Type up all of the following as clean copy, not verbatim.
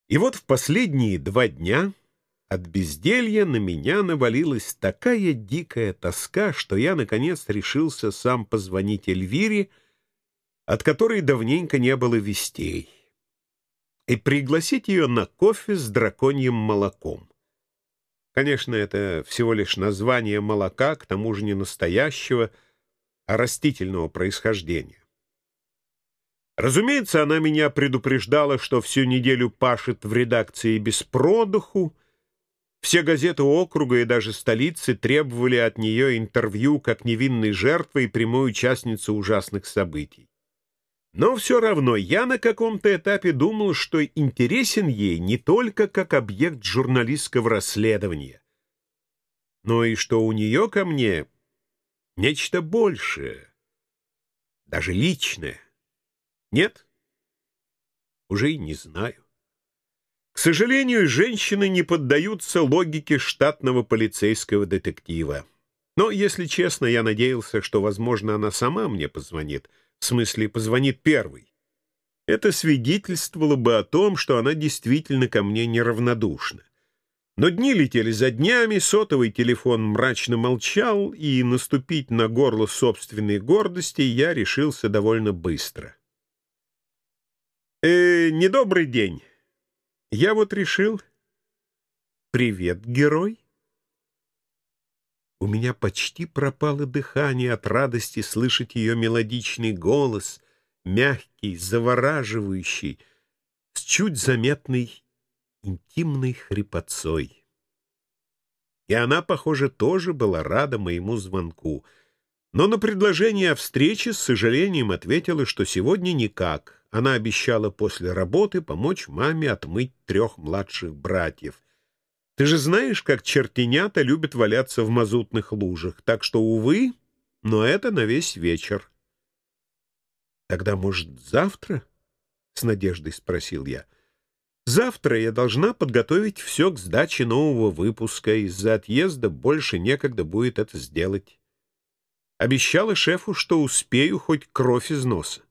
И вот в последние 2 дня от безделья на меня навалилась такая дикая тоска, что я, наконец, решился сам позвонить Эльвире, от которой давненько не было вестей, и пригласить ее на кофе с драконьим молоком. Конечно, это всего лишь название молока, к тому же не настоящего, а растительного происхождения. Разумеется, она меня предупреждала, что всю неделю пашет в редакции без продыху. Все газеты округа и даже столицы требовали от нее интервью как невинной жертвы и прямой участницы ужасных событий. Но все равно я на каком-то этапе думал, что интересен ей не только как объект журналистского расследования, но и что у нее ко мне нечто большее, даже личное. Нет? Уже и не знаю. К сожалению, женщины не поддаются логике штатного полицейского детектива. Но, если честно, я надеялся, что, возможно, она сама мне позвонит. В смысле, позвонит первой. Это свидетельствовало бы о том, что она действительно ко мне неравнодушна. Но дни летели за днями, сотовый телефон мрачно молчал, и наступить на горло собственной гордости я решился довольно быстро. Недобрый день. Я вот решил... Привет, герой. У меня почти пропало дыхание от радости слышать ее мелодичный голос, мягкий, завораживающий, с чуть заметной интимной хрипотцой. И она, похоже, тоже была рада моему звонку, но на предложение о встрече с сожалением ответила, что сегодня никак. Она обещала после работы помочь маме отмыть 3 младших братьев. Ты же знаешь, как чертенята любят валяться в мазутных лужах, так что, увы, но это на весь вечер. Тогда, может, завтра? — с надеждой спросил я. Завтра я должна подготовить все к сдаче нового выпуска. Из-за отъезда больше некогда будет это сделать. Обещала шефу, что успею хоть кровь из носа.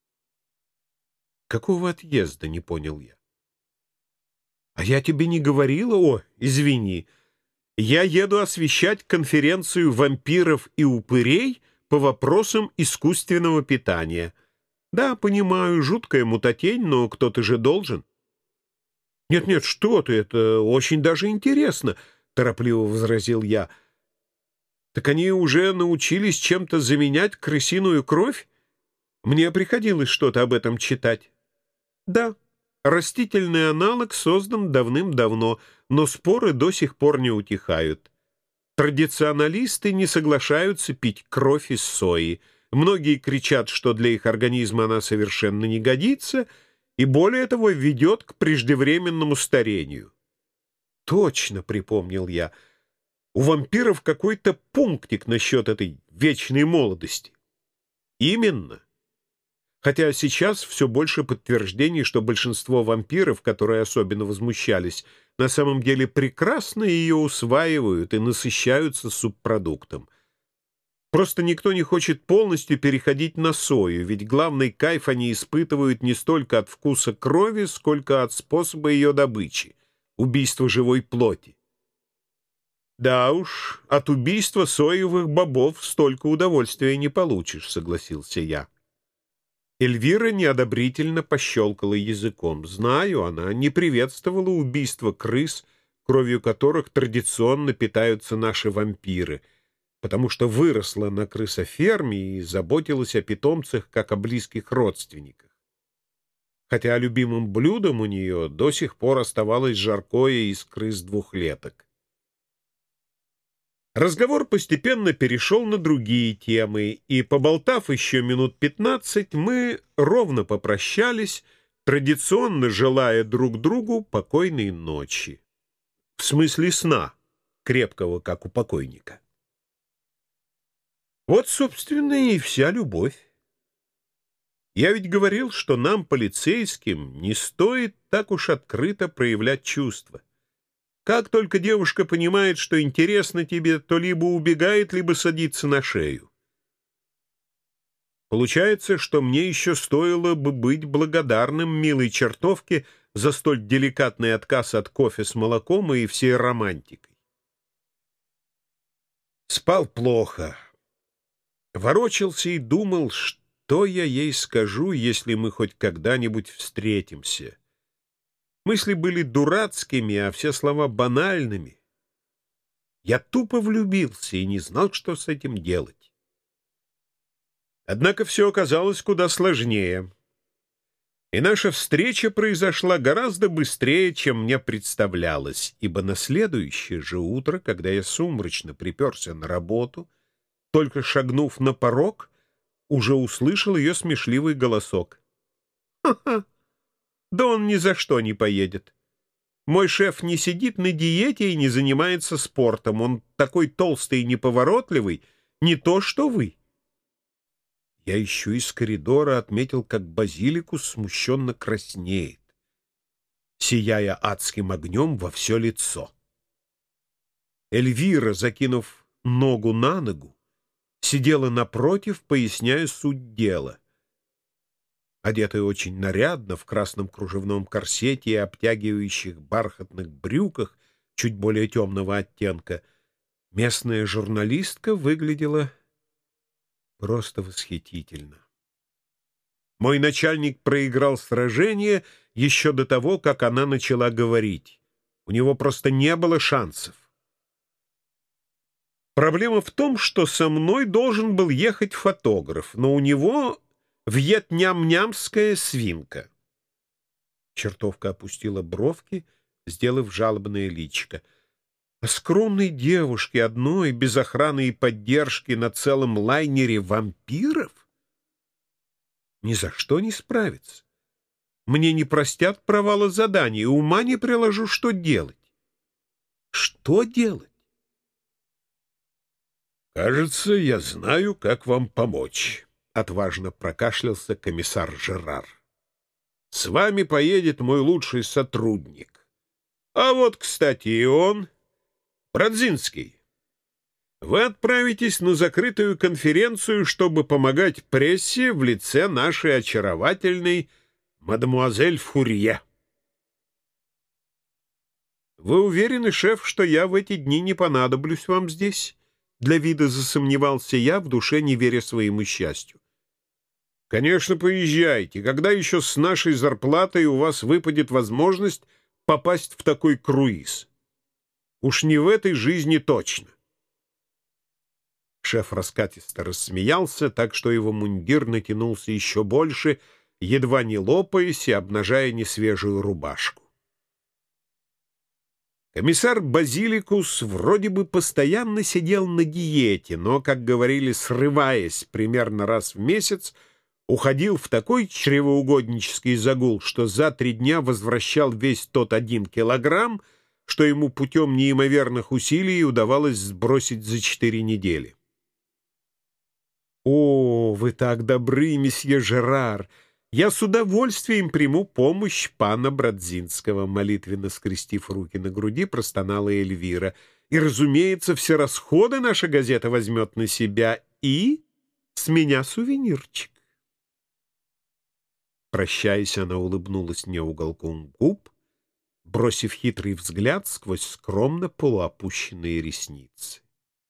Какого отъезда, не понял я. А я тебе не говорила? О, извини. Я еду освещать конференцию вампиров и упырей по вопросам искусственного питания. Да, понимаю, жуткая мутатень, но кто-то же должен. Нет-нет, что ты, это очень даже интересно, торопливо возразил я. Так они уже научились чем-то заменять крысиную кровь? Мне приходилось что-то об этом читать. Да, растительный аналог создан давным-давно, но споры до сих пор не утихают. Традиционалисты не соглашаются пить кровь из сои. Многие кричат, что для их организма она совершенно не годится, и более того ведет к преждевременному старению. Точно, припомнил я, у вампиров какой-то пунктик насчет этой вечной молодости. Именно. Хотя сейчас все больше подтверждений, что большинство вампиров, которые особенно возмущались, на самом деле прекрасно ее усваивают и насыщаются субпродуктом. Просто никто не хочет полностью переходить на сою, ведь главный кайф они испытывают не столько от вкуса крови, сколько от способа ее добычи — убийства живой плоти. Да уж, от убийства соевых бобов столько удовольствия не получишь, согласился я. Эльвира неодобрительно пощелкала языком. Знаю, она не приветствовала убийство крыс, кровью которых традиционно питаются наши вампиры, потому что выросла на крысоферме и заботилась о питомцах как о близких родственниках. Хотя любимым блюдом у нее до сих пор оставалось жаркое из крыс двухлеток. Разговор постепенно перешел на другие темы, и, поболтав еще минут 15, мы ровно попрощались, традиционно желая друг другу покойной ночи. В смысле сна, крепкого, как у покойника. Вот, собственно, и вся любовь. Я ведь говорил, что нам, полицейским, не стоит так уж открыто проявлять чувства. Как только девушка понимает, что интересно тебе, то либо убегает, либо садится на шею. Получается, что мне еще стоило бы быть благодарным милой чертовке за столь деликатный отказ от кофе с молоком и всей романтикой. Спал плохо. Ворочался и думал, что я ей скажу, если мы хоть когда-нибудь встретимся. Мысли были дурацкими, а все слова банальными. Я тупо влюбился и не знал, что с этим делать. Однако все оказалось куда сложнее. И наша встреча произошла гораздо быстрее, чем мне представлялось, ибо на следующее же утро, когда я сумрачно приперся на работу, только шагнув на порог, уже услышал ее смешливый голосок. «Ха-ха! Да он ни за что не поедет. Мой шеф не сидит на диете и не занимается спортом. Он такой толстый и неповоротливый, не то что вы». Я еще из коридора отметил, как Базиликус смущенно краснеет, сияя адским огнем во все лицо. Эльвира, закинув ногу на ногу, сидела напротив, поясняя суть дела. Одетая очень нарядно, в красном кружевном корсете и обтягивающих бархатных брюках чуть более темного оттенка, местная журналистка выглядела просто восхитительно. Мой начальник проиграл сражение еще до того, как она начала говорить. У него просто не было шансов. Проблема в том, что со мной должен был ехать фотограф, но у него вьетням-нямская свинка. Чертовка опустила бровки, сделав жалобное личико. А скромной девушке одной, без охраны и поддержки на целом лайнере вампиров? Ни за что не справится. Мне не простят провала задания, ума не приложу, что делать. Что делать? «Кажется, я знаю, как вам помочь», — отважно прокашлялся комиссар Жерар. «С вами поедет мой лучший сотрудник. А вот, кстати, и он, Брадзинский. Вы отправитесь на закрытую конференцию, чтобы помогать прессе в лице нашей очаровательной мадемуазель Фурье». «Вы уверены, шеф, что я в эти дни не понадоблюсь вам здесь?» Для вида засомневался я, в душе не веря своему счастью. «Конечно, поезжайте. Когда еще с нашей зарплатой у вас выпадет возможность попасть в такой круиз? Уж не в этой жизни точно». Шеф раскатисто рассмеялся, так что его мундир натянулся еще больше, едва не лопаясь и обнажая несвежую рубашку. Комиссар Базиликус вроде бы постоянно сидел на диете, но, как говорили, срываясь примерно раз в месяц, уходил в такой чревоугоднический загул, что за 3 дня возвращал весь тот 1 килограмм, что ему путем неимоверных усилий удавалось сбросить за 4 недели. «О, вы так добры, месье Жерар! Я с удовольствием приму помощь пана Брадзинского», молитвенно скрестив руки на груди, простонала Эльвира. «И, разумеется, все расходы наша газета возьмет на себя, и с меня сувенирчик». Прощаясь, она улыбнулась мне уголком губ, бросив хитрый взгляд сквозь скромно полуопущенные ресницы.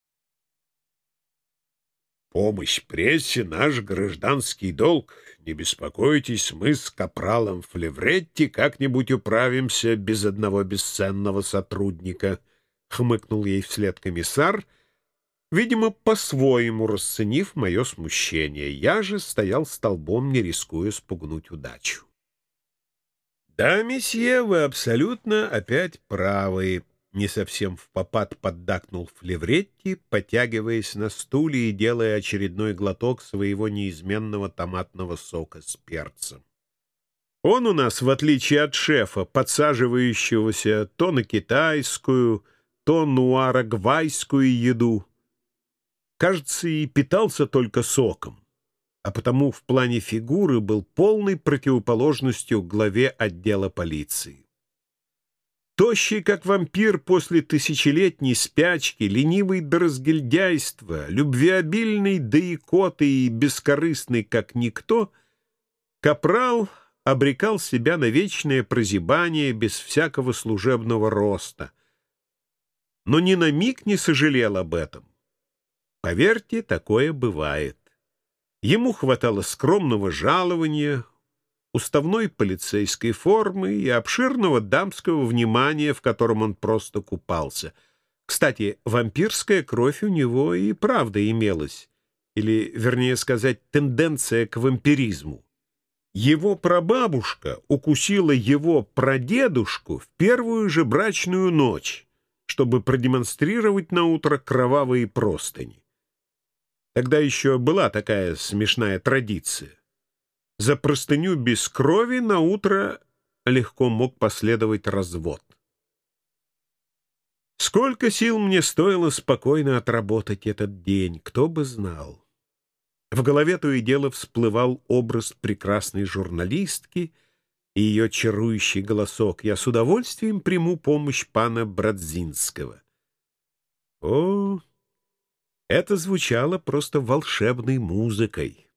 «Помощь прессе — наш гражданский долг. Не беспокойтесь, мы с капралом Флевретти как-нибудь управимся без одного бесценного сотрудника», — хмыкнул ей вслед комиссар, видимо, по-своему расценив мое смущение. Я же стоял столбом, не рискуя спугнуть удачу. «Да, месье, вы абсолютно опять правы», — не совсем впопад поддакнул Флевретти, потягиваясь на стуле и делая очередной глоток своего неизменного томатного сока с перцем. Он у нас, в отличие от шефа, подсаживающегося то на китайскую, то нуарагвайскую еду, кажется, и питался только соком, а потому в плане фигуры был полной противоположностью главе отдела полиции. Тощий, как вампир после тысячелетней спячки, ленивый до разгильдяйства, любвеобильный до икоты и бескорыстный, как никто, капрал обрекал себя на вечное прозябание без всякого служебного роста, но ни на миг не сожалел об этом. Поверьте, такое бывает. Ему хватало скромного жалования, уставной полицейской формы и обширного дамского внимания, в котором он просто купался. Кстати, вампирская кровь у него и правда имелась, или, вернее сказать, тенденция к вампиризму. Его прабабушка укусила его прадедушку в первую же брачную ночь, чтобы продемонстрировать наутро кровавые простыни. Тогда еще была такая смешная традиция. За простыню без крови наутро легко мог последовать развод. Сколько сил мне стоило спокойно отработать этот день, кто бы знал. В голове то и дело всплывал образ прекрасной журналистки и ее чарующий голосок. Я с удовольствием приму помощь пана Брадзинского. О, это звучало просто волшебной музыкой.